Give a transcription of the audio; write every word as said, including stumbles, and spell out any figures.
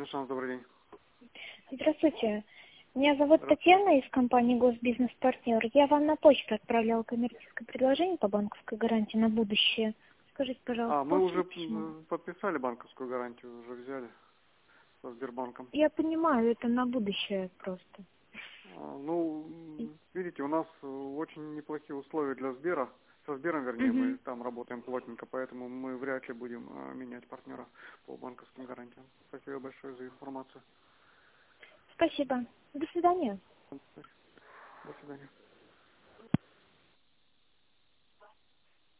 Бизнес-шанс, добрый день. Здравствуйте. Меня зовут Татьяна из компании Госбизнес-партнер. Я вам на почту отправляла коммерческое предложение по банковской гарантии на будущее. Скажите, пожалуйста, А, мы уже письмо? подписали банковскую гарантию, уже взяли со Сбербанком. Я понимаю, это на будущее просто. А, ну, видите, у нас очень неплохие условия для Сбера. Со Сбером, вернее, мы Угу. там работаем плотненько, поэтому мы вряд ли будем а, менять партнера по банковским гарантиям. Спасибо большое за информацию. Спасибо. До свидания. До свидания.